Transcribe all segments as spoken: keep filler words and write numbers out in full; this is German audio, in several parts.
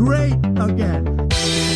great again.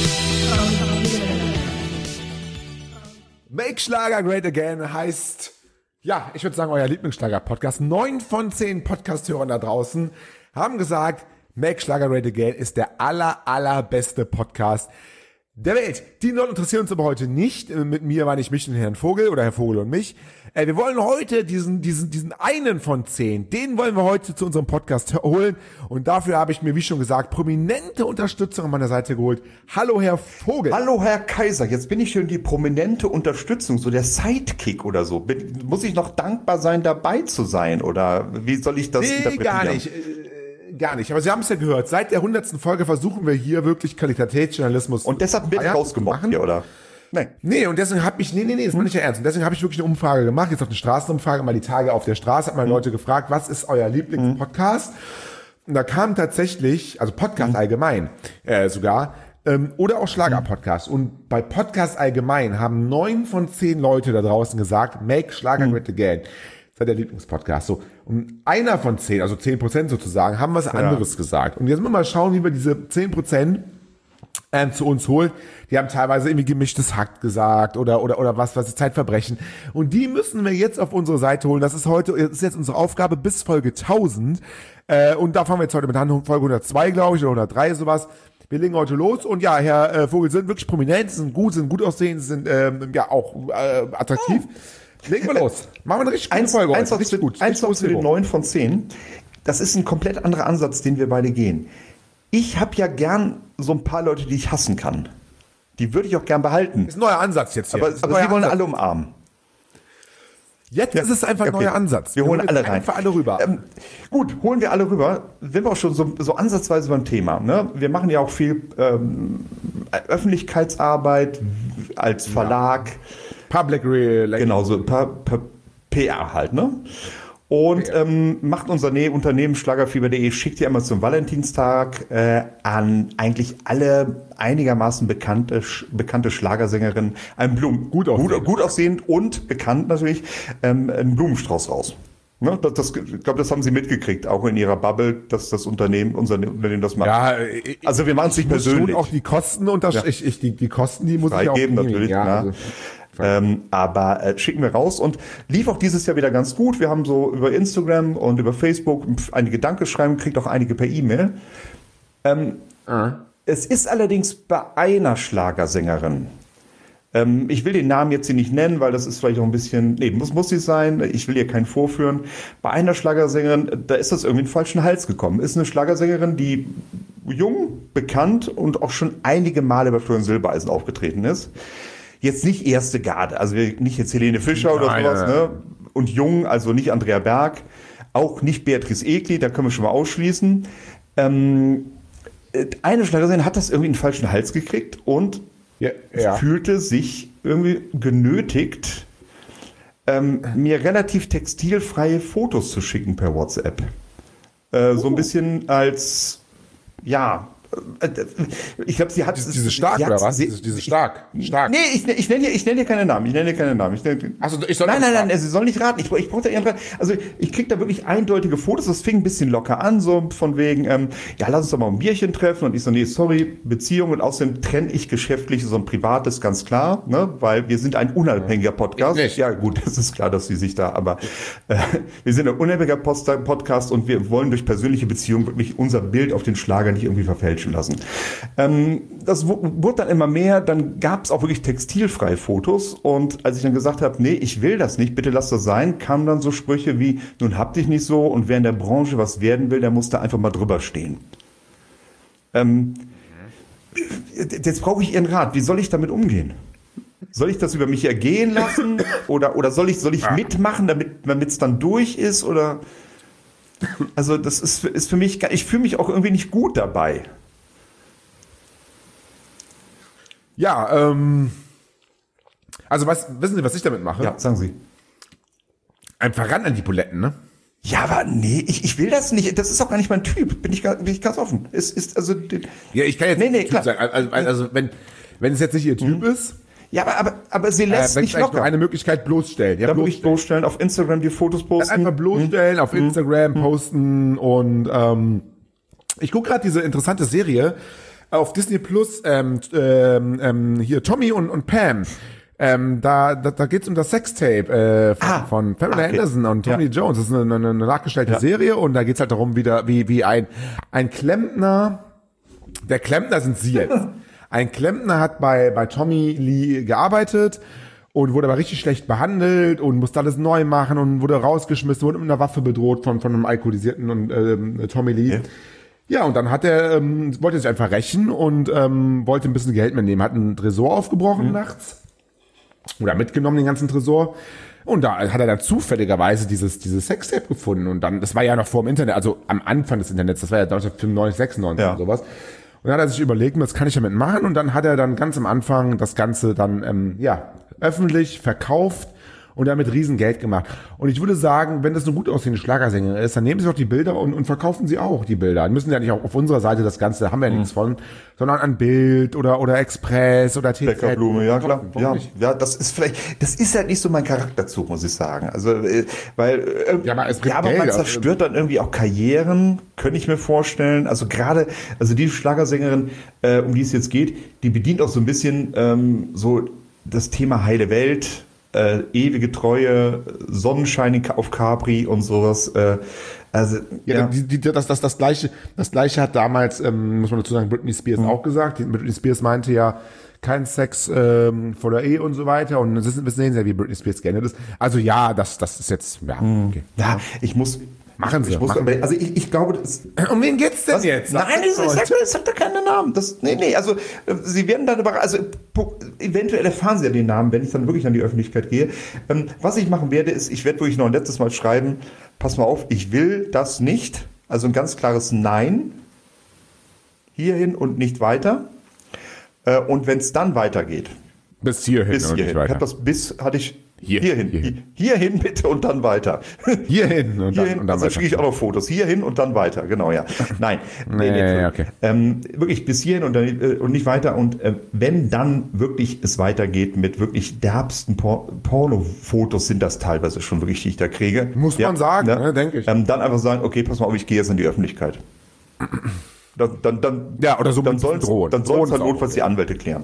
Make Schlager great again heißt, ja, ich würde sagen, euer Lieblingsschlager-Podcast. Neun von zehn Podcast-Hörern da draußen haben gesagt, Make Schlager great again ist der aller, allerbeste Podcast der Welt. Die Leute interessieren uns aber heute nicht. Mit mir war nicht mich und Herrn Vogel oder Herr Vogel und mich. Wir wollen heute diesen, diesen, diesen einen von zehn, den wollen wir heute zu unserem Podcast holen. Und dafür habe ich mir, wie schon gesagt, prominente Unterstützung an meiner Seite geholt. Hallo, Herr Vogel. Hallo, Herr Kaiser. Jetzt bin ich schon die prominente Unterstützung, so der Sidekick oder so. Bin, muss ich noch dankbar sein, dabei zu sein? Oder wie soll ich das nee, interpretieren? Gar nicht. Gar nicht, aber Sie haben es ja gehört. Seit der hundertsten Folge versuchen wir hier wirklich Qualitätsjournalismus. Und deshalb wird rausgemobbt hier, oder? Nee. Nee, und deswegen habe ich, nee, nee, nee, das meine ich ja ernst. Und deswegen habe ich wirklich eine Umfrage gemacht, jetzt auch eine Straßenumfrage, mal die Tage auf der Straße, hat mal mhm. Leute gefragt, was ist euer Lieblingspodcast? Und da kam tatsächlich, also Podcast mhm. allgemein äh, sogar, ähm, oder auch Schlager-Podcast. Mhm. Und bei Podcast allgemein haben neun von zehn Leute da draußen gesagt, Make Schlager great again. Der Lieblingspodcast. So, und einer von zehn, also zehn Prozent sozusagen, haben was anderes ja. gesagt. Und jetzt müssen wir mal schauen, wie wir diese zehn Prozent ähm, zu uns holen. Die haben teilweise irgendwie gemischtes Hack gesagt oder, oder, oder was, was ist Zeitverbrechen. Und die müssen wir jetzt auf unsere Seite holen. Das ist heute, das ist jetzt unsere Aufgabe bis Folge tausend. Äh, und da fangen wir jetzt heute mit an, Folge hundertzwei, glaube ich, oder hundertdrei, sowas. Wir legen heute los. Und ja, Herr äh, Vogel, sind wirklich prominent, sind gut, sind gut aussehend, sind ähm, ja auch äh, attraktiv. Oh. Legen wir los. Machen wir eine richtig gute eins, Folge. Eins, richtig gut. Eins noch zu den neun von zehn. Das ist ein komplett anderer Ansatz, den wir beide gehen. Ich habe ja gern so ein paar Leute, die ich hassen kann. Die würde ich auch gern behalten. Das ist ein neuer Ansatz jetzt hier. Aber, aber Sie wollen alle umarmen. Jetzt ja. ist es einfach ein okay. neuer Ansatz. Wir, wir holen alle rein. Einfach alle rüber. Ähm, gut, holen wir alle rüber. Sind wir auch schon so, so ansatzweise beim Thema. Ne? Wir machen ja auch viel ähm, Öffentlichkeitsarbeit als Verlag. Ja. Public Relations. Genau, so P R halt, ne? Und ja. ähm, macht unser ne- Unternehmen Schlagerfieber punkt de, schickt ja immer zum Valentinstag äh, an eigentlich alle einigermaßen bekannte, sch- bekannte Schlagersängerinnen einen Blumen, gut aussehend. Gut, gut aussehend und bekannt natürlich, ähm, einen Blumenstrauß raus. Ne, das, das, ich glaube, das haben Sie mitgekriegt, auch in Ihrer Bubble, dass das Unternehmen, unser Unternehmen das macht. Ja, ich, also wir machen es nicht persönlich. Schon auch die Kosten unter, ja. ich, ich, die, die Kosten, die muss freigeben, ich auch natürlich. Ja, also. Ähm, aber äh, schicken wir raus und lief auch dieses Jahr wieder ganz gut. Wir haben so über Instagram und über Facebook einige Dankeschreiben, kriegt auch einige per E-Mail. Ähm, ah. Es ist allerdings bei einer Schlagersängerin. Ähm, ich will den Namen jetzt hier nicht nennen, weil das ist vielleicht auch ein bisschen, nee, muss, muss sie sein. Ich will ihr keinen vorführen. Bei einer Schlagersängerin, da ist das irgendwie in den falschen Hals gekommen. Ist eine Schlagersängerin, die jung, bekannt und auch schon einige Male bei Florian Silbereisen aufgetreten ist. Jetzt nicht erste Garde, also nicht jetzt Helene Fischer oder Nein, sowas, ne? Und jung, also nicht Andrea Berg, auch nicht Beatrice Egli, da können wir schon mal ausschließen. Ähm, eine Schlagersängerin hat das irgendwie in den falschen Hals gekriegt und ja, ja. fühlte sich irgendwie genötigt, ähm, mir relativ textilfreie Fotos zu schicken per WhatsApp. Äh, oh. So ein bisschen als, ja... Ich glaube, sie hat diese, diese stark sie oder hat, was? Sie, diese, diese stark, stark. Nee, ich, ich nenne dir, ich nenne dir keine Namen. Ich nenne dir keine Namen. Ich nenne, also ich soll nein, nein, nein. Sie soll nicht raten. Ich, ich brauche da ihren Rat. Also ich kriege da wirklich eindeutige Fotos. Das fing ein bisschen locker an, so von wegen, ähm, ja, lass uns doch mal ein Bierchen treffen. Und ich so, nee, sorry, Beziehung und außerdem trenne ich geschäftliches und privates, ganz klar, ne, weil wir sind ein unabhängiger Podcast. Ich nicht. Ja, gut, das ist klar, dass sie sich da, aber äh, wir sind ein unabhängiger Post- Podcast und wir wollen durch persönliche Beziehungen wirklich unser Bild auf den Schlager nicht irgendwie verfälschen lassen. Ähm, das w- wurde dann immer mehr, dann gab es auch wirklich textilfreie Fotos und als ich dann gesagt habe, nee, ich will das nicht, bitte lass das sein, kamen dann so Sprüche wie, nun hab dich nicht so und wer in der Branche was werden will, der muss da einfach mal drüber stehen. Ähm, jetzt brauche ich Ihren Rat, wie soll ich damit umgehen? Soll ich das über mich ergehen lassen oder, oder soll ich, soll ich mitmachen, damit es dann durch ist oder, also das ist, ist für mich, ich fühle mich auch irgendwie nicht gut dabei. Ja, ähm, also was, wissen Sie, was ich damit mache? Ja, sagen Sie. Einfach ran an die Buletten, ne? Ja, aber nee, ich, ich will das nicht. Das ist auch gar nicht mein Typ. Bin ich, bin ich ganz offen. Es ist also. Ja, ich kann jetzt nee, nee, nicht klar. sagen. Also, also wenn, wenn es jetzt nicht Ihr Typ mhm. ist. Ja, aber, aber, aber sie lässt äh, nicht locker. Nur eine Möglichkeit bloßstellen. Ja, da bloßstellen. bloßstellen, auf Instagram die Fotos posten. Dann einfach bloßstellen, mhm. auf Instagram mhm. posten und ähm, ich gucke gerade diese interessante Serie auf Disney Plus, ähm, ähm, ähm, hier Tommy und, und Pam. Ähm, da, da, da geht's um das Sextape äh, von, Ah, von Pamela okay. Anderson und Tommy Ja. Jones. Das ist eine, eine, eine nachgestellte Ja. Serie und da geht's halt darum, wieder wie wie ein ein Klempner. Der Klempner sind sie jetzt. Ein Klempner hat bei bei Tommy Lee gearbeitet und wurde aber richtig schlecht behandelt und musste alles neu machen und wurde rausgeschmissen, wurde mit einer Waffe bedroht von von einem alkoholisierten und ähm, Tommy Lee. Ja. Ja, und dann hat er, ähm, wollte sich einfach rächen und ähm, wollte ein bisschen Geld mitnehmen. Hat einen Tresor aufgebrochen Mhm. nachts. Oder mitgenommen, den ganzen Tresor. Und da hat er dann zufälligerweise dieses, dieses Sextape gefunden. Und dann, das war ja noch vor dem Internet, also am Anfang des Internets, das war ja neunzehnhundertfünfundneunzig, sechsundneunzig Ja. und sowas. Und dann hat er sich überlegt, was kann ich damit machen? Und dann hat er dann ganz am Anfang das Ganze dann, ähm, ja, öffentlich verkauft und damit riesen Geld gemacht. Und ich würde sagen, wenn das eine gut aussehende Schlagersängerin ist, dann nehmen Sie doch die Bilder und, und verkaufen Sie auch die Bilder. Dann müssen ja nicht auch auf unserer Seite das Ganze, da haben wir ja nichts von, sondern an Bild oder, oder Express oder T Z. Bäckerblume, ja klar. Warum Ja, nicht? ja, das ist vielleicht, das ist halt nicht so mein Charakterzug, muss ich sagen. Also, äh, weil, äh, Ja, aber es bringt ja, aber Geld, man also- zerstört dann irgendwie auch Karrieren, könnte ich mir vorstellen. Also gerade, also die Schlagersängerin, äh, um die es jetzt geht, die bedient auch so ein bisschen ähm, so das Thema heile Welt, äh, ewige Treue, Sonnenschein auf Capri und sowas. Äh, also, Ja, ja. Die, die, das, das, das gleiche, das gleiche hat damals, ähm, muss man dazu sagen, Britney Spears Mhm. auch gesagt. Die, Britney Spears meinte ja, kein Sex ähm, vor der Ehe und so weiter. Und das ist, wir sehen ja, wie Britney Spears geendet ist. Also ja, das, das ist jetzt, ja, okay. ja, ich muss. Machen Sie, Ich muss, machen aber, also ich, ich glaube, das, Um wen geht's denn Was? jetzt? Nein, ich, ich sag, ich sag da keinen Namen. Das, nee, nee, also äh, Sie werden dann überrascht, also pu- eventuell erfahren Sie ja den Namen, wenn ich dann wirklich an die Öffentlichkeit gehe. Ähm, was ich machen werde, ist, ich werde wirklich noch ein letztes Mal schreiben, pass mal auf, ich will das nicht. Also ein ganz klares Nein. Hierhin und nicht weiter. Äh, und wenn es dann weitergeht, Bis hierhin bis und hierhin. nicht Ich weiter. hab das bis hatte ich Hier, hierhin. hierhin. Hierhin bitte und dann weiter. Hierhin und dann, Hierhin, und dann also weiter. schicke ich auch noch Fotos. Hierhin und dann weiter, genau, ja. Nein, Nee, nee, okay. ähm, wirklich bis hierhin und, dann, äh, und nicht weiter. Und äh, wenn dann wirklich es weitergeht mit wirklich derbsten Por Pornofotos, sind das teilweise schon wirklich, die ich da kriege. Muss man sagen, ne, denke ich. Ähm, dann einfach sagen, okay, pass mal auf, ich gehe jetzt in die Öffentlichkeit. Dann, dann, dann, Ja, oder so dann mit sollen drohen. dann Drohen soll's halt ist auch notfalls okay. die Anwälte klären.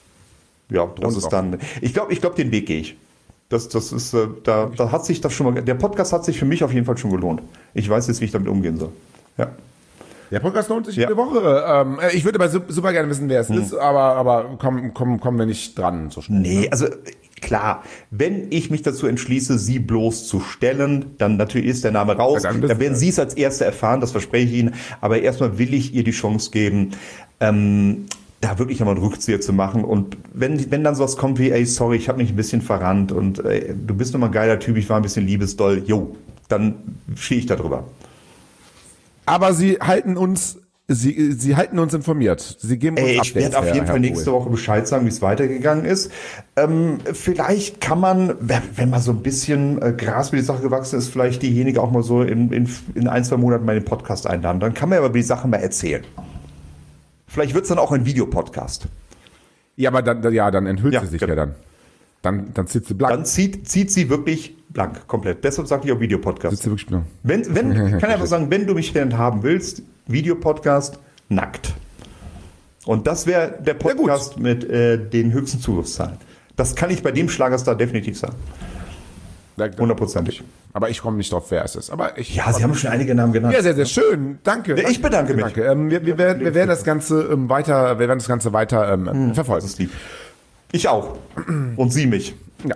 Ja, das ist ist auch dann. Ich glaube, ich glaube, den Weg gehe ich. Das, das ist, äh, da, da hat sich das schon mal. Der Podcast hat sich für mich auf jeden Fall schon gelohnt. Ich weiß jetzt, wie ich damit umgehen soll. Ja. Der Podcast lohnt sich Ja. jede Woche. Ähm, äh, ich würde aber su- super gerne wissen, wer es ist, aber, aber kommen, kommen, kommen wir nicht dran so schnell. Nee, also klar, wenn ich mich dazu entschließe, sie bloßzustellen, dann natürlich ist der Name raus. Ja, dann dann, bist- werden Sie es als Erste erfahren, das verspreche ich Ihnen. Aber erstmal will ich ihr die Chance geben, ähm, da wirklich einmal einen Rückzieher zu machen. Und wenn, wenn dann sowas kommt wie, ey, sorry, ich habe mich ein bisschen verrannt und ey, du bist nochmal ein geiler Typ, ich war ein bisschen liebesdoll, jo, dann stehe ich da drüber. Aber sie halten uns, sie, sie halten uns informiert. Sie geben uns Ey, ich Updates, werde auf Herr- jeden Herr Fall nächste Vogel. Woche Bescheid sagen, wie es weitergegangen ist. Ähm, vielleicht kann man, wenn, wenn mal so ein bisschen äh, Gras mit die Sache gewachsen ist, vielleicht diejenige auch mal so in, in, in ein, zwei Monaten mal in den Podcast einladen. Dann kann man aber über die Sache mal erzählen. Vielleicht wird es dann auch ein Videopodcast. Ja, aber dann, ja, dann enthüllt Ja, sie sich genau. ja dann. Dann, dann sitzt sie blank. Dann zieht, zieht sie wirklich blank, komplett. Deshalb sage ich auch Videopodcast. sitzt sie wirklich blank. Wenn, wenn, ich kann einfach sagen, wenn du mich denn haben willst, Videopodcast, nackt. Und das wäre der gut. Podcast mit äh, den höchsten Zugriffszahlen. Das kann ich bei dem Schlagerstar definitiv sagen. Hundertprozentig. Aber ich komme nicht drauf, wer es ist. Aber ich, Ja, Sie haben schon einige Namen genannt. Ja, sehr, sehr schön. Danke. Ich bedanke mich. Danke. Ähm, wir, wir, werden, wir werden das Ganze ähm, weiter, wir werden das Ganze weiter ähm, Das verfolgen. ist lieb. Ich auch. Und Sie mich. Ja.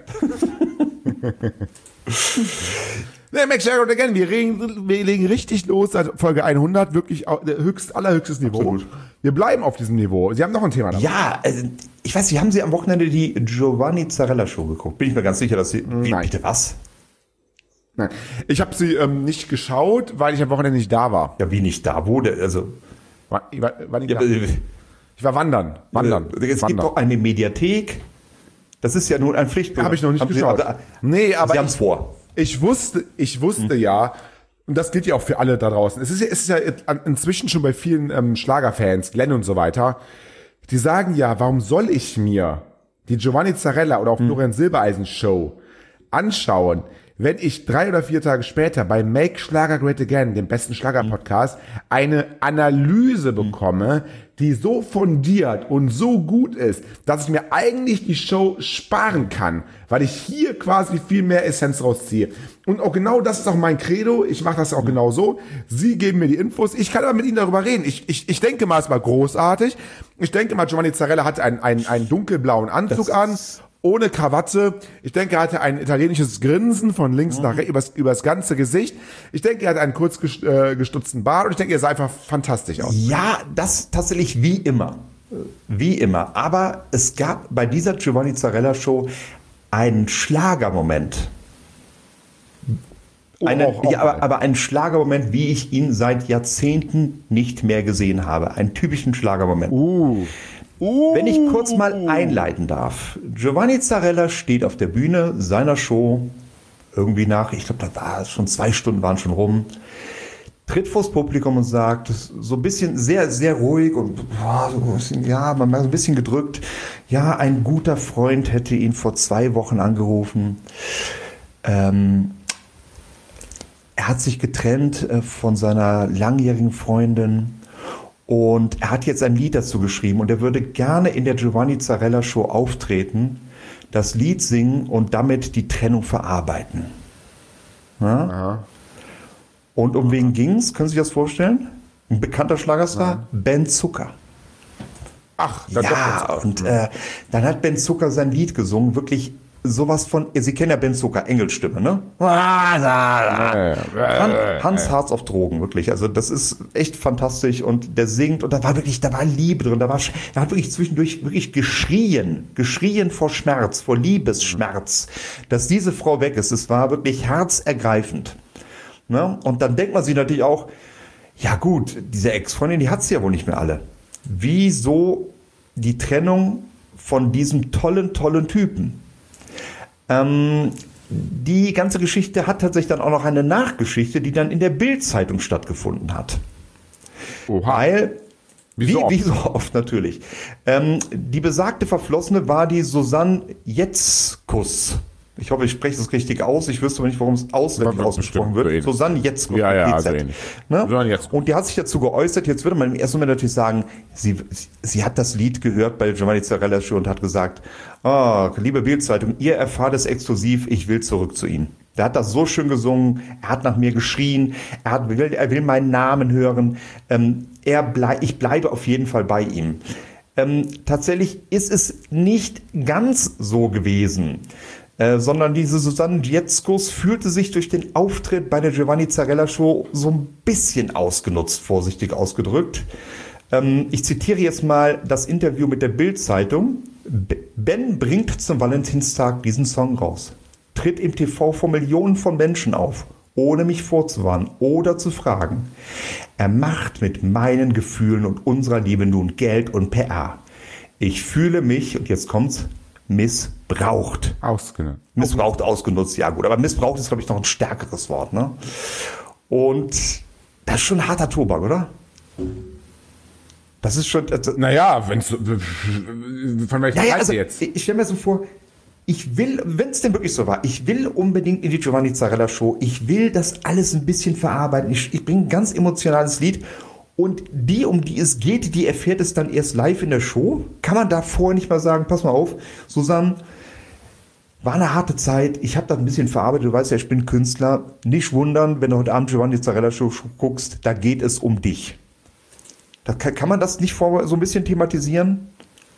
Ne, Max Sherrod again, wir, regen, wir legen richtig los, also Folge hundert, wirklich au- der höchst, allerhöchstes Niveau. Absolut. Wir bleiben auf diesem Niveau. Sie haben noch ein Thema dabei. Ja, also, ich weiß nicht, haben Sie am Wochenende die Giovanni Zarella Show geguckt? Bin ich mir ganz sicher, dass Sie... Wie, Nein. bitte was? Nein. Ich habe sie ähm, nicht geschaut, weil ich am Wochenende nicht da war. Ja, wie nicht da? Wo? Der, also... War, ich, war, war nicht Ja, da. äh, Ich war wandern. Wandern. Es gibt wandern. doch eine Mediathek. Das ist ja nun ein Pflichtprogramm. Habe ich noch nicht Haben Sie- geschaut. aber- nee, aber Sie haben ich, es vor. ich wusste, ich wusste ja, und das gilt ja auch für alle da draußen. Es ist ja, es ist ja inzwischen schon bei vielen ähm, Schlagerfans, Glenn und so weiter, die sagen ja, warum soll ich mir die Giovanni Zarella oder auch Florian Silbereisen Show anschauen, wenn ich drei oder vier Tage später bei Make Schlager Great Again, dem besten Schlager-Podcast, eine Analyse bekomme, die so fundiert und so gut ist, dass ich mir eigentlich die Show sparen kann, weil ich hier quasi viel mehr Essenz rausziehe. Und auch genau das ist auch mein Credo. Ich mache das auch genau so. Sie geben mir die Infos. Ich kann aber mit Ihnen darüber reden. Ich, ich, ich denke mal, es war großartig. Ich denke mal, Giovanni Zarella hatte einen, einen, einen dunkelblauen Anzug an, ohne Krawatte. Ich denke, er hatte ein italienisches Grinsen von links mhm. nach rechts übers, übers ganze Gesicht. Ich denke, er hatte einen kurz gestutzten Bart und ich denke, er sah einfach fantastisch aus. Ja, das tatsächlich wie immer. Wie immer. Aber es gab bei dieser Giovanni Zarella Show einen Schlagermoment. Eine, oh, auch, auch ja, aber, aber einen Schlagermoment, wie ich ihn seit Jahrzehnten nicht mehr gesehen habe. Einen typischen Schlagermoment. Uh. Uh. Wenn ich kurz mal einleiten darf. Giovanni Zarella steht auf der Bühne seiner Show, irgendwie nach, ich glaube, da war schon zwei Stunden waren schon rum, tritt vors Publikum und sagt, so ein bisschen sehr, sehr ruhig und boah, so ein bisschen, ja, man war so ein bisschen gedrückt. Ja, ein guter Freund hätte ihn vor zwei Wochen angerufen. Ähm, er hat sich getrennt äh, von seiner langjährigen Freundin. Und er hat jetzt ein Lied dazu geschrieben und er würde gerne in der Giovanni Zarella Show auftreten, das Lied singen und damit die Trennung verarbeiten. Ja? Und um wen ging's? Können Sie sich das vorstellen? Ein bekannter Schlagerstar? Ja. Ben Zucker. Ach, das ja, und äh, dann hat Ben Zucker sein Lied gesungen, wirklich sowas von, Sie kennen ja Ben Zucker, Engelstimme, ne? Hans Harz auf Drogen, wirklich. Also das ist echt fantastisch und der singt und da war wirklich, da war Liebe drin, da war, da hat wirklich zwischendurch wirklich geschrien, geschrien vor Schmerz, vor Liebesschmerz, dass diese Frau weg ist. Es war wirklich herzergreifend. Ne? Und dann denkt man sich natürlich auch, ja gut, diese Ex-Freundin, die hat sie ja wohl nicht mehr alle. Wieso die Trennung von diesem tollen, tollen Typen? Ähm, die ganze Geschichte hat tatsächlich dann auch noch eine Nachgeschichte, die dann in der Bild-Zeitung stattgefunden hat. Oha. Weil, wie, wie, so wie so oft natürlich, ähm, die besagte Verflossene war die Susanne Jetzkus. Ich hoffe, ich spreche das richtig aus. Ich wüsste aber nicht, warum es auswendig ausgesprochen wird. So Susanne Jetzkus. Ja, ja, also ne? Susanne Jetzkus. Und die hat sich dazu geäußert. Jetzt würde man im ersten Moment natürlich sagen, sie, sie hat das Lied gehört bei Giovanni Zarella Show und hat gesagt, oh, liebe Bild-Zeitung, ihr erfahrt es exklusiv, ich will zurück zu Ihnen. Der hat das so schön gesungen, er hat nach mir geschrien, er, hat, will, er will meinen Namen hören, ähm, er blei- ich bleibe auf jeden Fall bei ihm. Ähm, tatsächlich ist es nicht ganz so gewesen. Äh, sondern diese Susanne Jetzkus fühlte sich durch den Auftritt bei der Giovanni Zarella Show so ein bisschen ausgenutzt, vorsichtig ausgedrückt. Ähm, ich zitiere jetzt mal das Interview mit der Bild-Zeitung. Ben bringt zum Valentinstag diesen Song raus, tritt im T V vor Millionen von Menschen auf, ohne mich vorzuwarnen oder zu fragen. Er macht mit meinen Gefühlen und unserer Liebe nun Geld und P R. Ich fühle mich, und jetzt kommt's, missbraucht. Ausgenutzt. Missbraucht, ausgenutzt, ja gut. Aber missbraucht ist, glaube ich, noch ein stärkeres Wort, ne? Und das ist schon ein harter Tobak, oder? Das ist schon... Also, naja, wenn es... Von welcher naja, Seite also, jetzt? Ich stelle mir so vor, ich will, wenn es denn wirklich so war, ich will unbedingt in die Giovanni Zarella Show, ich will das alles ein bisschen verarbeiten. Ich, ich bringe ein ganz emotionales Lied. Und die, um die es geht, die erfährt es dann erst live in der Show. Kann man da vorher nicht mal sagen, pass mal auf, Susanne, war eine harte Zeit, ich habe das ein bisschen verarbeitet, du weißt ja, ich bin Künstler. Nicht wundern, wenn du heute Abend Giovanni Zarella Show guckst, da geht es um dich. Da kann, kann man das nicht vor, so ein bisschen thematisieren?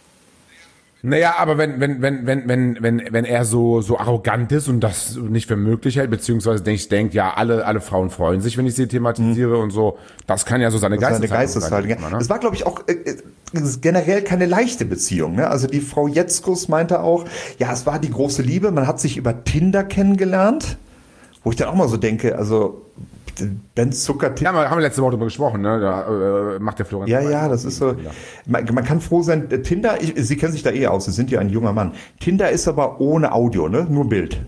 Naja, aber wenn, wenn, wenn, wenn, wenn, wenn, wenn er so, so arrogant ist und das nicht für möglich hält, beziehungsweise denkt, denkt, ja, alle, alle Frauen freuen sich, wenn ich sie thematisiere mhm. und so, das kann ja so seine Geisteshaltung Geisteshaltung sein. Ne? Es war, glaube ich, auch äh, generell keine leichte Beziehung. Ne? Also die Frau Jetzkus meinte auch, ja, es war die große Liebe, man hat sich über Tinder kennengelernt, wo ich dann auch mal so denke, also Ben Zucker. Ja, wir haben letzte Woche darüber gesprochen, ne? Da äh, macht der Florian. Ja, ja, das ist so. Man, man kann froh sein. Tinder, ich, Sie kennen sich da eh aus, Sie sind ja ein junger Mann. Tinder ist aber ohne Audio, ne? Nur Bild.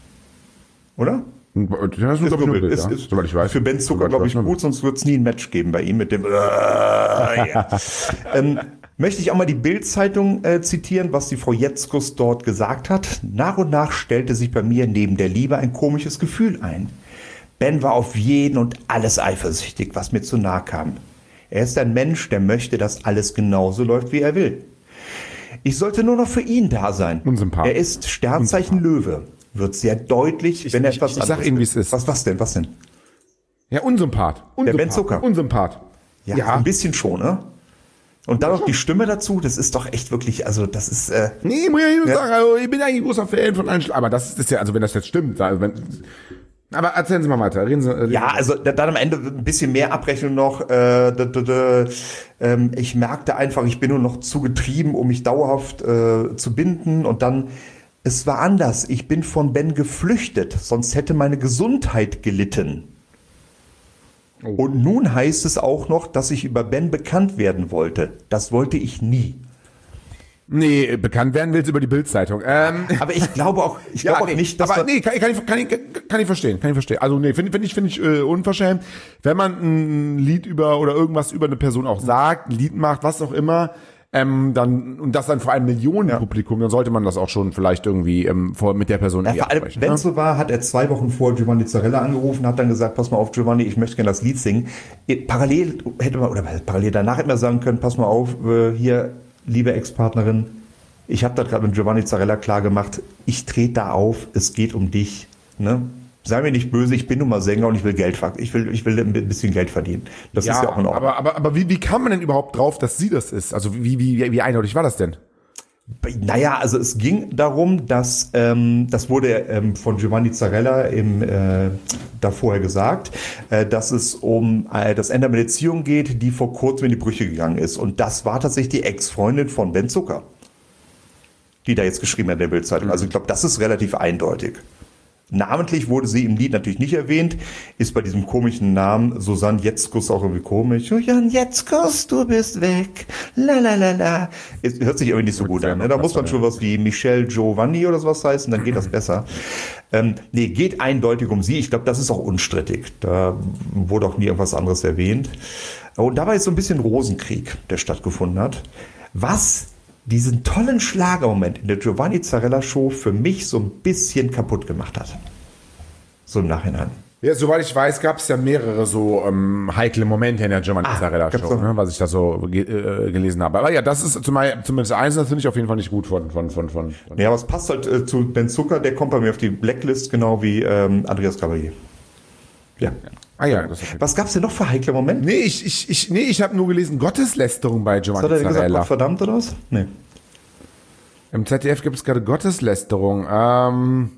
Oder? Das ist, ist nur Bild, Bild ist, ja? ist, soweit ich weiß. Für Ben Zucker, glaube ich, gut, sonst wird es nie ein Match geben bei ihm mit dem. Äh, ja. ähm, möchte ich auch mal die Bild-Zeitung äh, zitieren, was die Frau Jetzkus dort gesagt hat. Nach und nach stellte sich bei mir neben der Liebe ein komisches Gefühl ein. Ben war auf jeden und alles eifersüchtig, was mir zu nahe kam. Er ist ein Mensch, der möchte, dass alles genauso läuft, wie er will. Ich sollte nur noch für ihn da sein. Unsympath. Er ist Sternzeichen Löwe. Wird sehr deutlich, Ich- wenn er ich- etwas ich sag Ihnen, wie es ist. Was, was denn, was denn? Ja, Unsympath. Unsympath. Der Ben Zucker. Unsympath. Ja, Ja. ein bisschen schon, ne? Und dann noch die Stimme dazu, das ist doch echt wirklich, also das ist, äh, Nee, muss ich nicht Ja. sagen, also ich bin eigentlich ein großer Fan von Einschlag. Aber das ist ja, also wenn das jetzt stimmt, also wenn, aber erzählen Sie mal weiter. Reden Sie, reden ja, also da- dann am Ende ein bisschen mehr Abrechnung noch. Äh, d, d, d, ähm, ich merkte einfach, ich bin nur noch zu getrieben, um mich dauerhaft äh, zu binden. Und dann, es war anders. Ich bin von Ben geflüchtet, sonst hätte meine Gesundheit gelitten. Oh. Und nun heißt es auch noch, dass ich über Ben bekannt werden wollte. Das wollte ich nie. Nee, bekannt werden willst über die Bild-Zeitung. Ähm, Aber ich glaube auch, ich glaube auch nee, nicht, dass aber man- nee, kann, kann, ich, kann, ich, kann ich verstehen, kann ich verstehen. Also nee, finde find ich, finde ich äh, unverschämt, wenn man ein Lied über oder irgendwas über eine Person auch sagt, ein Lied macht, was auch immer, ähm, dann und das dann vor einem Millionenpublikum, dann sollte man das auch schon vielleicht irgendwie ähm, vor mit der Person Ja, irgendwie vor allem, absprechen, wenn ne? es so war, hat er zwei Wochen vor Giovanni Zarella angerufen, hat dann gesagt, pass mal auf, Giovanni, ich möchte gerne das Lied singen. Parallel hätte man, oder parallel danach hätte man sagen können, pass mal auf, äh, hier, liebe Ex-Partnerin, ich habe das gerade mit Giovanni Zarella klar gemacht, ich trete da auf, es geht um dich, ne? Sei mir nicht böse, ich bin nun mal Sänger und ich will Geld ver- ich will, ich will ein bisschen Geld verdienen. Das ist ja auch in Ordnung. aber aber aber wie, wie kam man denn überhaupt drauf, dass sie das ist? Also wie wie wie eindeutig war das denn? Naja, also es ging darum, dass ähm, das wurde ähm, von Giovanni Zarella im, äh, da vorher gesagt, äh, dass es um äh, das Ende einer Beziehung geht, die vor kurzem in die Brüche gegangen ist. Und das war tatsächlich die Ex-Freundin von Ben Zucker, die da jetzt geschrieben hat in der Bildzeitung. Also ich glaube, das ist relativ eindeutig. Namentlich wurde sie im Lied natürlich nicht erwähnt, ist bei diesem komischen Namen Susanne Jetzkus auch irgendwie komisch. Susanne Jetzkus, du bist weg. La la la la. Es hört sich irgendwie nicht so gut an. Ne? Da muss man schon was wie Michelle Giovanni oder sowas heißen, dann geht das besser. Ähm, nee, geht eindeutig um sie. Ich glaube, das ist auch unstrittig. Da wurde auch nie irgendwas anderes erwähnt. Und da war jetzt so ein bisschen Rosenkrieg, der stattgefunden hat. Was diesen tollen Schlagermoment in der Giovanni Zarella Show für mich so ein bisschen kaputt gemacht hat. So im Nachhinein. Ja, soweit ich weiß, gab es ja mehrere so ähm, heikle Momente in der Giovanni Ah, Zarella gab's Show, noch? ne, was ich da so ge äh, gelesen habe. Aber ja, das ist zum, zumindest eins, das finde ich auf jeden Fall nicht gut von von von von. von. Ja, aber es passt halt äh, zu Ben Zucker, der kommt bei mir auf die Blacklist, genau wie ähm, Andreas Gabalier. Ja. Ah ja, das ist okay. Was gab's denn noch für heikle Momente? Nee, ich ich ich nee, ich habe nur gelesen Gotteslästerung bei Was Giovanni hat er denn gesagt? Zarella. Gott verdammt oder was? Nee. Im Z D F gibt es gerade Gotteslästerung. Ähm,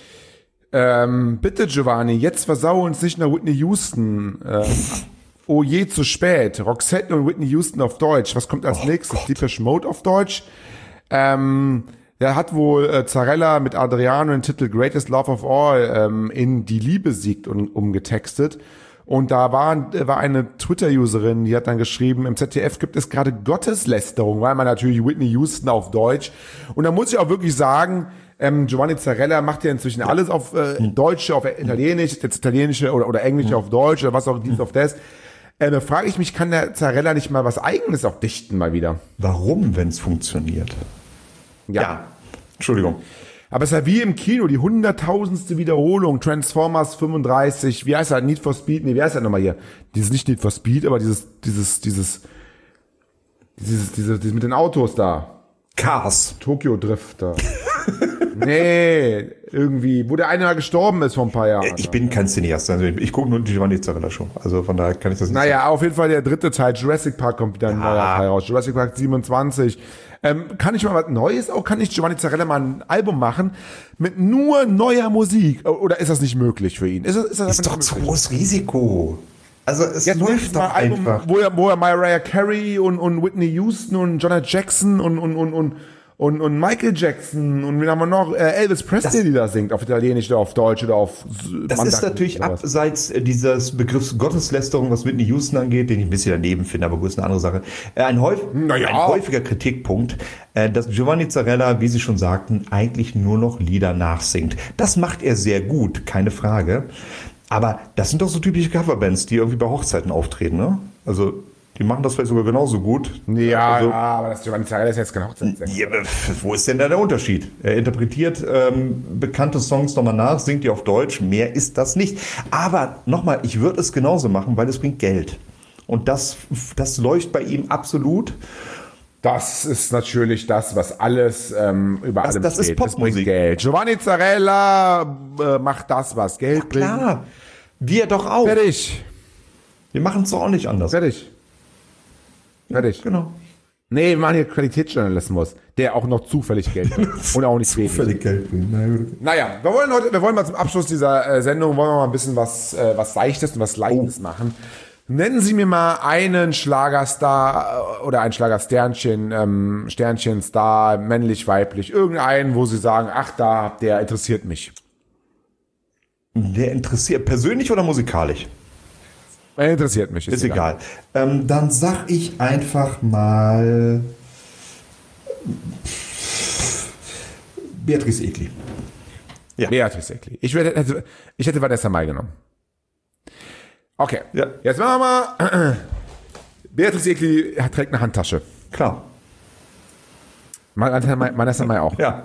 ähm, bitte Giovanni, jetzt versau uns nicht nach Whitney Houston. Ähm, oh je, zu spät. Roxette und Whitney Houston auf Deutsch. Was kommt als Oh nächstes? Gott. Depeche Mode auf Deutsch. Ähm, der hat wohl äh, Zarella mit Adriano den Titel Greatest Love of All ähm, in Die Liebe siegt und umgetextet. Und da war, war eine Twitter-Userin, die hat dann geschrieben, im Z D F gibt es gerade Gotteslästerung, weil man natürlich Whitney Houston auf Deutsch. Und da muss ich auch wirklich sagen, ähm, Giovanni Zarella macht ja inzwischen alles auf äh, Deutsch, auf Italienisch, jetzt Italienische oder, oder Englisch auf Deutsch oder was auch dies auf das. Äh, da frage ich mich, kann der Zarella nicht mal was Eigenes auch dichten mal wieder? Warum, wenn es funktioniert? Ja. Entschuldigung. Aber es ist ja wie im Kino, die hunderttausendste Wiederholung, Transformers fünfunddreißig, wie heißt das, Need for Speed, nee, wie heißt das nochmal hier? Dieses, nicht Need for Speed, aber dieses, dieses, dieses, dieses, dieses, dieses mit den Autos da. Cars. Tokyo Drift da. Nee, irgendwie, wo der eine mal gestorben ist vor ein paar Jahren. Ich bin kein Cineast, also ich, ich gucke nur die Giovanni Zarella Show. Also von daher kann ich das nicht Naja, auf jeden Fall der dritte Teil, Jurassic Park kommt wieder ein neuer Teil raus. Jurassic Park siebenundzwanzig. Ähm, kann ich mal was Neues auch? Kann ich Giovanni Zarella mal ein Album machen mit nur neuer Musik? Oder ist das nicht möglich für ihn? Ist das, ist das Ist einfach doch nicht zu möglich? großes Risiko. Also es Jetzt läuft mal doch ein Album, einfach. wo er, wo er Mariah Carey und, und Whitney Houston und Janet Jackson und, und, und, und, und, und Michael Jackson und wen haben wir noch? Äh, Elvis Presley, die da singt, auf Italienisch oder auf Deutsch oder auf Das Mandarin ist natürlich oder was. abseits äh, dieses Begriffs Gotteslästerung, was Whitney Houston angeht, den ich ein bisschen daneben finde, aber gut, ist eine andere Sache. Äh, Ein, häufig, Naja. ein häufiger Kritikpunkt, äh, dass Giovanni Zarella, wie Sie schon sagten, eigentlich nur noch Lieder nachsingt. Das macht er sehr gut, keine Frage. Aber das sind doch so typische Coverbands, die irgendwie bei Hochzeiten auftreten, ne? Also Die machen das vielleicht sogar genauso gut. Ja, also, aber das Giovanni Zarella ist jetzt kein Hochzeitssänger. Ja, wo ist denn da der Unterschied? Er interpretiert ähm, bekannte Songs nochmal nach, singt die auf Deutsch. Mehr ist das nicht. Aber nochmal, ich würde es genauso machen, weil es bringt Geld. Und das, das läuft bei ihm absolut. Das ist natürlich das, was alles ähm, über Das- allem das ist steht. Popmusik. Es bringt Geld. Giovanni Zarella äh, macht das, was Geld bringt. Klar, wir doch auch. Fertig. Wir machen es doch auch nicht anders. Fertig. Fertig. Genau. Nee, wir machen hier Qualitätsjournalismus, der auch noch zufällig Geld bringt. Und auch nicht wenig. Völlig Geld bringen. Na gut. Naja, wir wollen heute, wir wollen mal zum Abschluss dieser äh, Sendung, wollen wir mal ein bisschen was, äh, was Seichtes und was Leichtes Oh. machen. Nennen Sie mir mal einen Schlagerstar äh, oder ein Schlagersternchen, ähm, Sternchen, Star, männlich, weiblich, irgendeinen, wo Sie sagen, ach da, der interessiert mich. Der interessiert persönlich oder musikalisch? Er interessiert mich. Ist egal. Ähm, dann sag ich einfach mal Beatrice Egli. Ja. Beatrice Egli. Ich, werde- hätte, ich hätte Vanessa Mai genommen. Okay. Ja. Jetzt machen wir mal. Beatrice Egli trägt eine Handtasche. Klar. Vanessa Mai, Vanessa Mai auch. Ja.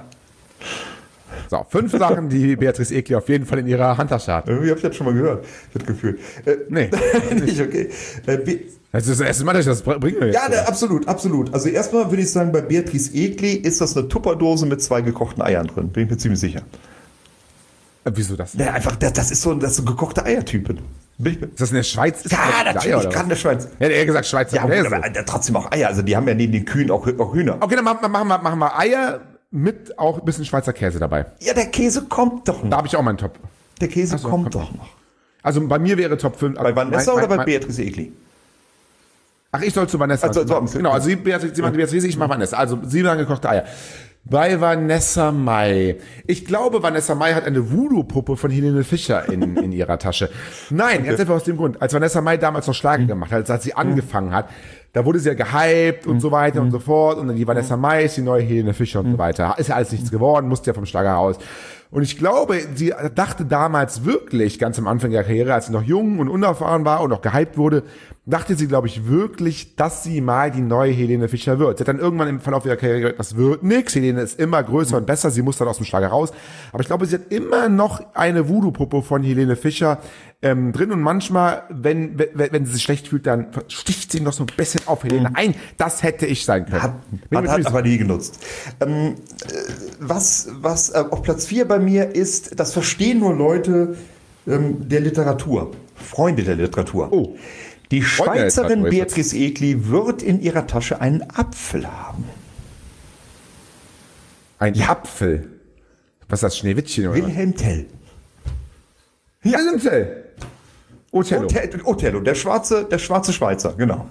So, fünf Sachen, die Beatrice Egli auf jeden Fall in ihrer Handtasche hat. Irgendwie habe ich das schon mal gehört. Das Gefühl. Äh, Nee. nicht okay. Äh, Be Das ist das erste Mal, dass ich das bringen will. ja, ne, absolut, absolut. Also erstmal würde ich sagen, bei Beatrice Egli ist das eine Tupperdose mit zwei gekochten Eiern drin. Bin ich mir ziemlich sicher. Äh, Wieso das? Ja, einfach, das, das ist so ein, das ist so ein gekochter Eiertypen. Bin ich mir- Ist das in der Schweiz? Ist Ja, das Eier, natürlich oder kann was? der Schweiz. Ja, er hat gesagt Schweizer Ja, gut, Käse. aber trotzdem auch Eier. Also die haben ja neben den Kühen auch, auch Hühner. Okay, dann machen, machen, wir, machen wir Eier mit auch ein bisschen Schweizer Käse dabei. Ja, der Käse kommt doch Da noch. habe ich auch meinen Top. Der Käse Ach so, kommt kommt doch noch. Also bei mir wäre Top fünf. Bei Vanessa mein, oder bei mein, Beatrice Egli? Ach, ich soll zu Vanessa. Also, so, genau, also sie, Beatrice, sie macht Beatrice, ich mache Vanessa. Also sieben lang gekochte Eier. Bei Vanessa Mai. Ich glaube, Vanessa Mai hat eine Voodoo-Puppe von Helene Fischer in, in ihrer Tasche. Nein, ganz einfach aus dem Grund. Als Vanessa Mai damals noch Schlager gemacht hat, als sie angefangen hat, da wurde sie ja gehypt und so weiter und so fort. Und dann die Vanessa Mai ist die neue Helene Fischer und so weiter. Ist ja alles nichts geworden, musste ja vom Schlager raus. Und ich glaube, sie dachte damals wirklich, ganz am Anfang ihrer Karriere, als sie noch jung und unerfahren war und noch gehypt wurde, dachte sie, glaube ich, wirklich, dass sie mal die neue Helene Fischer wird. Sie hat dann irgendwann im Verlauf ihrer Karriere gesagt, das wird nix. Helene ist immer größer und besser. Sie muss dann aus dem Schlager raus. Aber ich glaube, sie hat immer noch eine Voodoo-Puppe von Helene Fischer ähm, drin. Und manchmal, wenn, wenn, wenn sie sich schlecht fühlt, dann sticht sie noch so ein bisschen auf Helene ein. Das hätte ich sein können. Hat, Bin man mir hat ziemlich aber nie genutzt. Ähm, äh, was was äh, auf Platz vier bei mir ist, das verstehen nur Leute ähm, der Literatur. Freunde der Literatur. Oh. Die Freunde der Schweizerin Literatur, Beatrice Egli wird in ihrer Tasche einen Apfel haben. Ein Apfel. Was ist das, Schneewittchen oder was? Wilhelm Tell. Ja, Tell. Othello. Othello, Othello, der schwarze, der schwarze Schweizer, genau.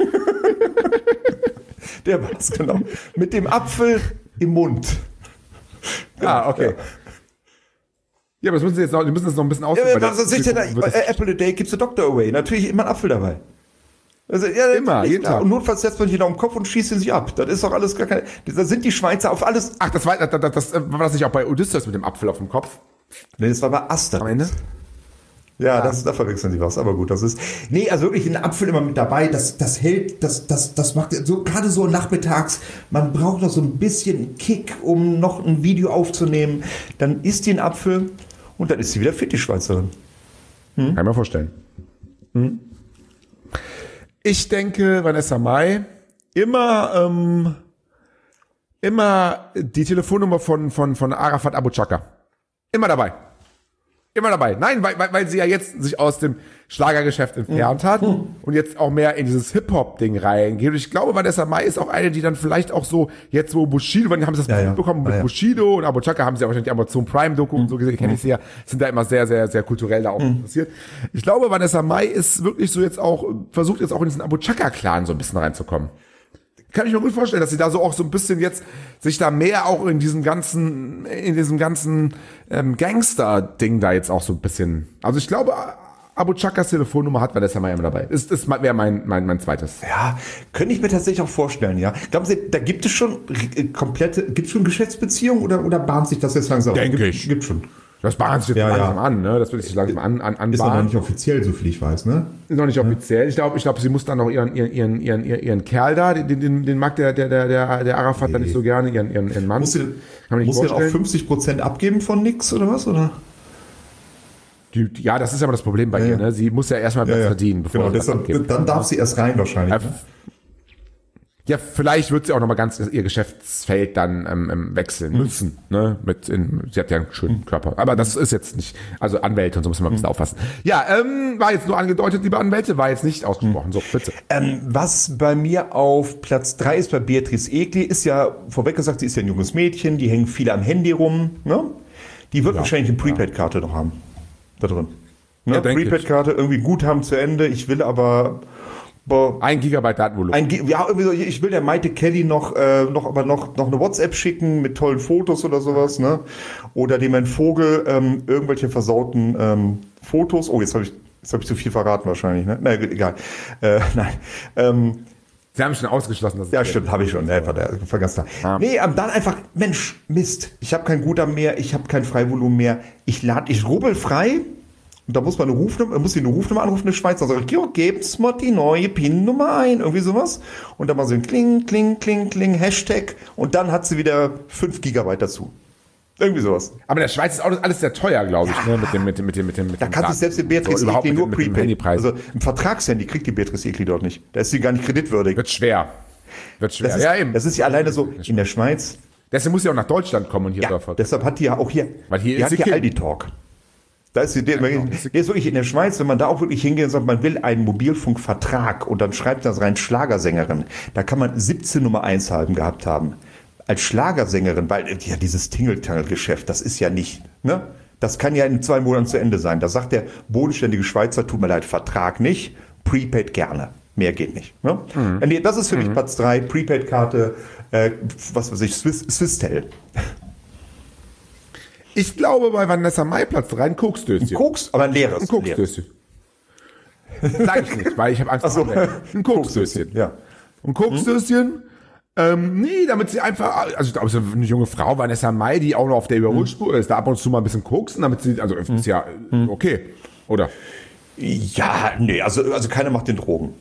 Der war's, genau. Mit dem Apfel im Mund. Ah, okay. Ja, aber das müssen Sie jetzt noch, die müssen das noch ein bisschen Ja, ausdrücken. was ist denn da? Äh, Apple a day keeps the doctor away. Natürlich immer ein Apfel dabei. Also, ja, Immer, natürlich, jeden klar. Tag. Und notfalls setzt man sich da um den Kopf und schießt ihn sich ab. Das ist doch alles gar keine. Da sind die Schweizer auf alles. Ach, das war das, das, das, war das nicht auch bei Odysseus mit dem Apfel auf dem Kopf Nee, das war bei Asterix. am Ende? Ja, das, da verwechseln sie was, aber gut, das ist. Nee, also wirklich ein Apfel immer mit dabei, das, das hält, das, das, das macht so, gerade so nachmittags, man braucht noch so ein bisschen Kick, um noch ein Video aufzunehmen. Dann isst die einen Apfel und dann ist sie wieder fit, die Schweizerin. Kann ich mir vorstellen. Hm. Ich denke, Vanessa Mai, immer, ähm, immer die Telefonnummer von, von, von Arafat Abu Chaka. Immer dabei. Immer dabei. Nein, weil, weil, weil sie ja jetzt sich aus dem Schlagergeschäft entfernt hat und jetzt auch mehr in dieses Hip-Hop-Ding reingeht. Und ich glaube, Vanessa Mai ist auch eine, die dann vielleicht auch so, jetzt wo Bushido, wann haben sie das Ja, ja. mitbekommen, mit Ja, ja. Bushido und Abu Chaka haben sie ja wahrscheinlich Amazon Prime-Doku und so gesehen, kenne ich sie ja, sind da immer sehr, sehr, sehr kulturell da auch interessiert. Ich glaube, Vanessa Mai ist wirklich so jetzt auch, versucht jetzt auch in diesen Abu Chaka-Clan so ein bisschen reinzukommen. Kann ich mir gut vorstellen, dass sie da so auch so ein bisschen jetzt sich da mehr auch in diesem ganzen, in diesem ganzen ähm, Gangster-Ding da jetzt auch so ein bisschen. Also ich glaube, Abu Chakas Telefonnummer hat Vanessa Mai immer dabei. Ist das wäre mein, mein mein zweites. Ja, könnte ich mir tatsächlich auch vorstellen, ja. Glauben Sie, da gibt es schon äh, komplette, gibt es schon Geschäftsbeziehungen oder, oder bahnt sich das jetzt langsam? Denke gibt, ich. Gibt schon. Das bahnt sich jetzt Ja, langsam ja. an, ne? Das wird sich langsam an, an, anbahnen. Ist aber noch nicht offiziell, so viel ich weiß, ne? Ist noch nicht offiziell. Ich glaube, ich glaube, sie muss dann noch ihren, ihren, ihren, ihren, ihren, ihren Kerl da, den, den, den mag der, der, der, der, der Arafat Nee. dann nicht so gerne, ihren, ihren, ihren Mann. Muss sie, Kann man nicht muss sie dann auch vorstellen. fünfzig Prozent abgeben von nix oder was? Oder? Die, die, ja, das ist aber das Problem bei Ja, ihr, ja. ne? Sie muss ja erstmal was verdienen, bevor Genau, sie das deshalb, abgibt. dann darf sie erst rein wahrscheinlich. Ja, Ja, vielleicht wird sie auch nochmal ganz ihr Geschäftsfeld dann ähm, ähm, wechseln müssen. Ne? Mit in, sie hat ja einen schönen Körper. Aber das ist jetzt nicht, also Anwälte und so muss man ein bisschen aufpassen. Ja, ähm, war jetzt nur angedeutet, liebe Anwälte, war jetzt nicht ausgesprochen. So, bitte. Ähm, was bei mir auf Platz drei ist bei Beatrice Egli, ist ja, vorweg gesagt, sie ist ja ein junges Mädchen, die hängen viele am Handy rum. Ne? Die wird Ja, wahrscheinlich eine Prepaid-Karte noch haben. Da drin. Ne? Ja, denke ich. Prepaid-Karte, irgendwie Guthaben zu Ende. Ich will aber... boah, Ein Gigabyte Datenvolumen. Ein, Ge- ja, irgendwie so, ich will der Maite Kelly noch, äh, noch, aber noch, noch eine WhatsApp schicken mit tollen Fotos oder sowas, ne? Oder dem ein Vogel ähm, irgendwelche versauten ähm, Fotos. Oh, jetzt habe ich, jetzt habe ich zu viel verraten wahrscheinlich, ne? Na, egal. Äh, nein. Ähm, Sie haben schon ausgeschlossen, dass es ja, stimmt, habe ich schon. Ja, war der, vergaß da. Ah. Nee, ähm, dann einfach, Mensch, Mist. Ich habe kein Guthaben mehr, ich habe kein Freivolumen mehr. Ich lade, ich rubbel frei. Und da muss man eine Rufnummer, muss sie eine Rufnummer anrufen, eine Schweizer. Dann sage ich, ja, geben's mal die neue PIN-Nummer ein, irgendwie sowas. Und dann mal so ein Kling, Kling, Kling, Kling, Hashtag. Und dann hat sie wieder fünf Gigabyte dazu. Irgendwie sowas. Aber in der Schweiz ist auch alles sehr teuer, glaube ich, ne? Mit dem, mit dem, mit dem, mit dem, mit Da dem kann sich selbst die Beatrice so, überhaupt Egli mit, nur dem- mit dem Prepaid. Handypreis. Also ein Vertragshandy kriegt die Beatrice Egli dort nicht. Da ist sie gar nicht kreditwürdig. Wird schwer. Wird schwer. Das ist, ja, eben. das ist ja alleine so in der Schweiz. Deswegen muss sie auch nach Deutschland kommen und hier Ja, Dorf. deshalb hat die ja auch hier, Weil hier die ist hat sie hier Kind. Aldi Talk. Da ist die, der, genau. der ist wirklich in der Schweiz, wenn man da auch wirklich hingeht und sagt, man will einen Mobilfunkvertrag und dann schreibt das rein Schlagersängerin, da kann man siebzehn Nummer eins Alben gehabt haben. Als Schlagersängerin, weil ja dieses Tingeltangel-Geschäft, das ist ja nicht, ne? Das kann ja in zwei Monaten zu Ende sein. Da sagt der bodenständige Schweizer, tut mir leid, Vertrag nicht, Prepaid gerne. Mehr geht nicht. Ne? Mhm. Nee, das ist für mich Platz drei, Prepaid-Karte, äh, was weiß ich, Swiss, Swisstel. Ich glaube, bei Vanessa Mai Platz drei ein Koksdöschen. Koks, aber ein leeres. Ein Koksdöschen. Sag ich nicht, weil ich habe Angst Ach so. vor Anwälten. Ein Koksdöschen. Ja. Ein Koksdöschen. Ähm, nee, damit sie einfach, also ich glaube, so eine junge Frau, Vanessa Mai, die auch noch auf der Überholspur ist, da ab und zu mal ein bisschen koksen, damit sie, also ist ja äh, okay, oder? Ja, nee, also, also keiner macht den Drogen.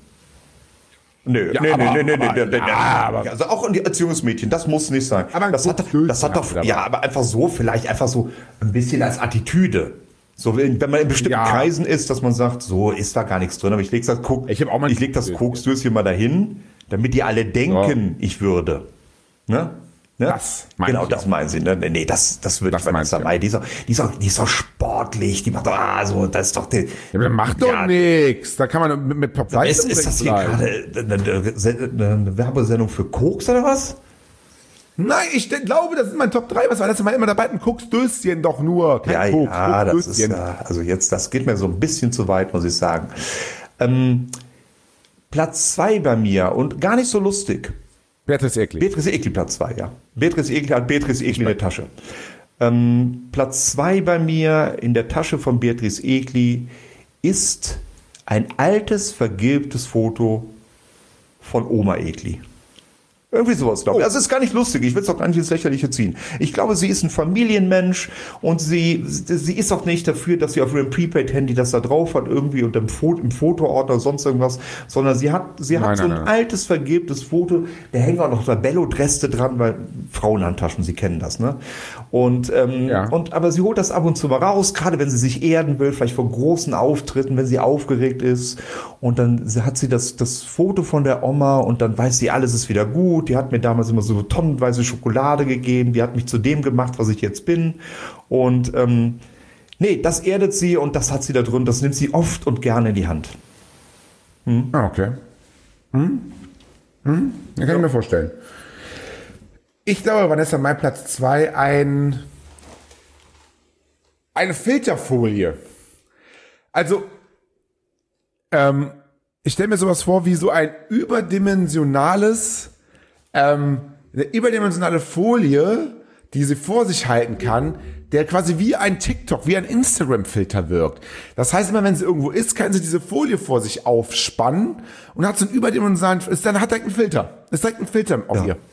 Nö, Ja, nee, aber- nee, nee, nee, aber- nee, nee, ja, nee. aber- Also auch als junges Mädchen, das muss nicht sein. Aber ein das hat, Koksdöschen das hat hat doch, sie dabei. ja, aber einfach so, vielleicht einfach so ein bisschen als Attitüde. So, wenn wenn man in bestimmten Ja. Kreisen ist, dass man sagt, so ist da gar nichts drin, aber ich leg das, Kok Ich hab auch mal ein ich leg das Koksdöschen. Koksdöschen mal dahin, damit die alle denken, ich würde. Ne? Ne? Das meine genau, ich das auch. meinen sie. Ne? Nee, das, das würde Das ich Vanessa meinst du, Mai. Die ist, auch, die, ist auch, die ist auch sportlich, die macht doch, ah, so, das ist doch der. Ja, aber das macht doch Ja. nix. Da kann man mit, mit Top drei Ist, ist das hier gerade eine, eine, eine Werbesendung für Koks oder was? Nein, ich denk- glaube, das ist mein Top drei. Was war das? Mal immer dabei? Ein Koksdöschen doch nur. Kein Ja, Koks, ja, das ist Koksdöschen. ja, also jetzt, das geht mir so ein bisschen zu weit, muss ich sagen. Ähm, Platz zwei bei mir und gar nicht so lustig. Beatrice Egli. Beatrice Egli Platz zwei, ja. Beatrice Egli hat Beatrice Egli in der Tasche. Ähm, Platz zwei bei mir in der Tasche von Beatrice Egli ist ein altes, vergilbtes Foto von Oma Egli. Irgendwie sowas, glaube ich. Also es ist gar nicht lustig. Ich will es auch gar nicht ins Lächerliche ziehen. Ich glaube, sie ist ein Familienmensch und sie, sie ist auch nicht dafür, dass sie auf ihrem Prepaid-Handy das da drauf hat, irgendwie unter dem Foto, im Fotoordner oder sonst irgendwas, sondern sie hat, sie Nein, hat so nein, ein nein. altes, vergilbtes Foto. Da hängen auch noch Tabello-Reste dran, weil Frauenhandtaschen, Sie kennen das, ne? Und, ähm, Ja. und, aber sie holt das ab und zu mal raus, gerade wenn sie sich erden will, vielleicht vor großen Auftritten, wenn sie aufgeregt ist. Und dann hat sie das, das Foto von der Oma und dann weiß sie, alles ist wieder gut. Die hat mir damals immer so tonnenweise Schokolade gegeben. Die hat mich zu dem gemacht, was ich jetzt bin. Und ähm, nee, das erdet sie und das hat sie da drin. Das nimmt sie oft und gerne in die Hand. Ah, okay. Hm? Hm? Ja, kann ich mir vorstellen. Ich glaube, Vanessa Mai Platz zwei ein eine Filterfolie. Also, ähm, ich stelle mir sowas vor wie so ein überdimensionales, ähm, eine überdimensionale Folie, die sie vor sich halten kann, der quasi wie ein TikTok, wie ein Instagram-Filter wirkt. Das heißt, immer wenn sie irgendwo ist, kann sie diese Folie vor sich aufspannen und hat so einen überdimensionalen, ist dann hat direkt einen Filter. Ist direkt ein Filter auf Ja. ihr.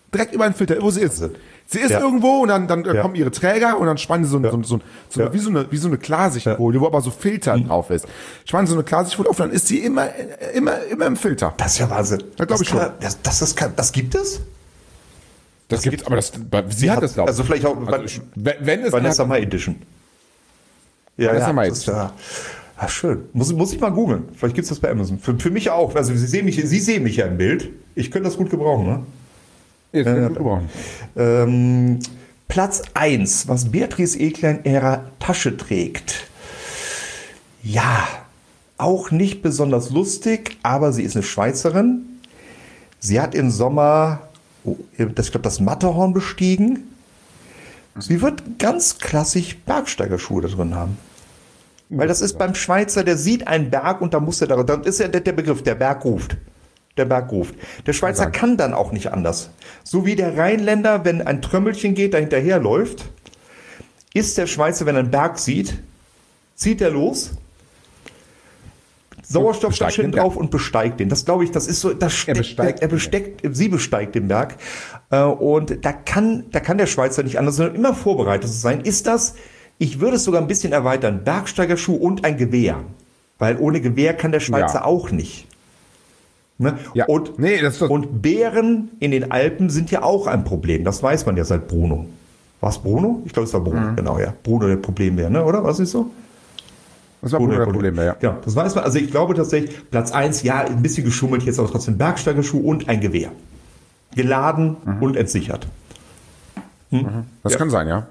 direkt über den Filter, wo sie ist. Sie ist ja. irgendwo und dann, dann ja. kommen ihre Träger und dann spannen sie so, ja. so, so, so ja. wie so eine, wie so eine Klarsichtfolie, ja. wo aber so Filter mhm. drauf ist. Spannen so eine Klarsichtfolie auf und dann ist sie immer, immer, immer im Filter. Das ist ja Wahnsinn. Das glaube ich schon. Das, das, das, kann, das gibt es? Das, das gibt, aber das, sie hat, hat das, glaube ich. Also vielleicht auch, also ich, wenn, wenn es Vanessa Mai Edition. Ja, Vanessa ja, Mai Edition. Ja, ach, schön. Muss, muss ich mal googeln. Vielleicht gibt es das bei Amazon. Für, für mich auch. Also Sie sehen mich, Sie sehen mich ja im Bild. Ich könnte das gut gebrauchen, ne? Ja, das äh, gut gebrauchen. Ähm, Platz eins, was Beatrice Eglein in ihrer Tasche trägt. Ja, auch nicht besonders lustig, aber sie ist eine Schweizerin. Sie hat im Sommer, oh, das, ich glaube, das Matterhorn bestiegen. Sie wird ganz klassisch Bergsteigerschuhe da drin haben. Weil das ist beim Schweizer, der sieht einen Berg und da muss er da, dann ist ja der, der Begriff, der Berg ruft. Der Berg ruft. Der Schweizer ja. kann dann auch nicht anders. So wie der Rheinländer, wenn ein Trömmelchen geht, da hinterherläuft, ist der Schweizer, wenn er einen Berg sieht, zieht er los, Sauerstofftaschen drauf und besteigt den. Das glaube ich, das ist so, das er besteigt, er besteigt, sie besteigt den Berg. Und da kann, da kann der Schweizer nicht anders, sondern immer vorbereitet sein. Ist das, ich würde es sogar ein bisschen erweitern, Bergsteigerschuh und ein Gewehr. Weil ohne Gewehr kann der Schweizer ja. auch nicht. Ne? Ja. Und, nee, das ist das und Bären in den Alpen sind ja auch ein Problem. Das weiß man ja seit Bruno. War es Bruno? Ich glaube, es war Bruno. Mhm. Genau, ja. Bruno der Problembär, ne? Oder? Was ist so? Das war Bruno der Problembär, ja. Genau, das weiß man. Also ich glaube tatsächlich, Platz eins, ja, ein bisschen geschummelt, jetzt aber trotzdem Bergsteigerschuh und ein Gewehr. Geladen mhm. und entsichert. Hm? Mhm. Das ja. kann sein, ja.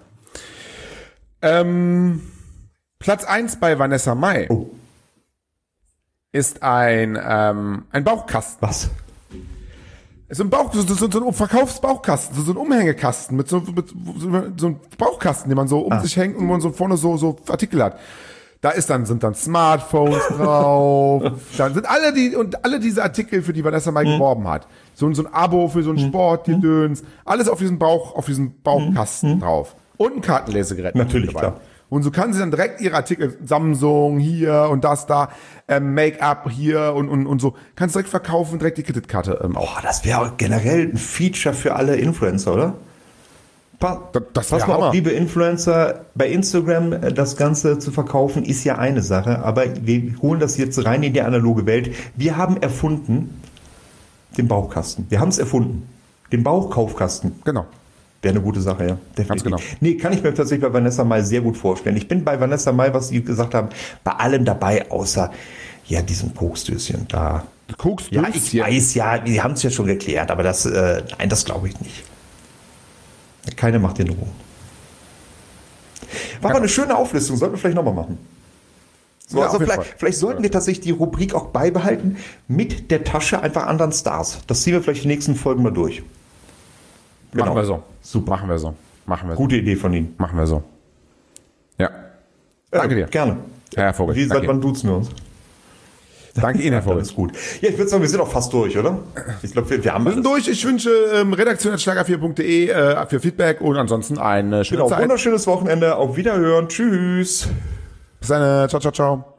Ähm, Platz eins bei Vanessa Mai. Oh. Ist ein, ähm, ein Bauchkasten. Was? Ist ein Bauch, so, so, so ein Verkaufsbauchkasten, so, so ein Umhängekasten mit so, mit so einem Bauchkasten, den man so um ah. sich hängt und man so vorne so, so Artikel hat. Da ist dann, sind dann Smartphones drauf. Dann sind alle die, und alle diese Artikel, für die Vanessa Mai hm. geworben hat. So, so ein Abo für so einen hm. Sport, die hm. Döns. Alles auf diesem Bauch, auf diesem Bauchkasten hm. drauf. Und ein Kartenlesegerät. Natürlich, klar. Und so kann sie dann direkt ihre Artikel, Samsung hier und das da, ähm, Make-up hier und, und, und so, kannst direkt verkaufen, direkt die Kreditkarte ähm, auch. Oh, das wäre auch generell ein Feature für alle Influencer, oder? Pa- das das Pass mal auf, liebe Influencer, bei Instagram das Ganze zu verkaufen, ist ja eine Sache, aber wir holen das jetzt rein in die analoge Welt. Wir haben erfunden den Bauchkasten. Wir haben es erfunden. Den Bauchkaufkasten. Genau. Wäre eine gute Sache, ja. Definitiv. Ganz genau. Nee, kann ich mir tatsächlich bei Vanessa Mai sehr gut vorstellen. Ich bin bei Vanessa Mai, was Sie gesagt haben, bei allem dabei, außer ja diesem Koksdöschen da. Koksdöschen? Ja, ich weiß ja, Sie haben es ja schon geklärt, aber das, äh, nein, das glaube ich nicht. Keine macht den Ruhe. War aber eine schöne Auflistung, sollten wir vielleicht nochmal machen. So, ja, also vielleicht, vielleicht sollten wir tatsächlich die Rubrik auch beibehalten, mit der Tasche einfach anderen Stars. Das ziehen wir vielleicht die nächsten Folgen mal durch. Genau. Machen wir so. Super. Machen wir so. Machen wir so. Gute Idee von Ihnen. Machen wir so. Ja. Danke äh, dir. Gerne. Herr Vogel. Wie, seit wann duzen wir uns? Danke Ihnen, Herr Vogel. Das ist gut. Ja, ich würde sagen, wir sind auch fast durch, oder? Ich glaube, wir, wir haben Wir sind durch. Ich wünsche ähm, redaktion at schlager vier punkt de äh, für Feedback und ansonsten eine schöne genau, Zeit. Wunderschönes Wochenende. Auf Wiederhören. Tschüss. Bis dann. Ciao, ciao, ciao.